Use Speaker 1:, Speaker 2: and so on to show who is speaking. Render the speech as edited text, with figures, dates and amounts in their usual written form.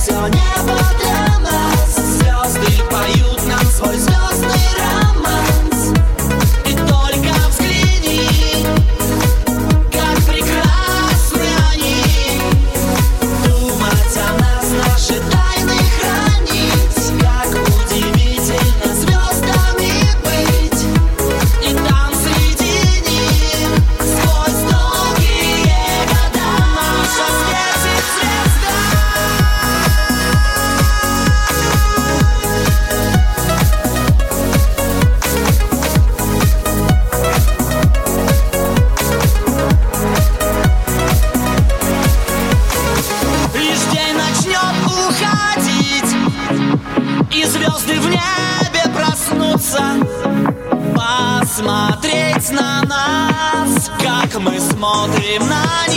Speaker 1: все небо для нас. Звезды поют нам свой звездный романс. И только взгляни, как прекрасны они. Думать о нас, наши тайны хранить. Как удивительно звездами быть. И там среди них, сквозь долгие года, наша светит звезда. Лишь день начнет уходить, и звезды в небе проснутся. Посмотреть на нас, как мы смотрим на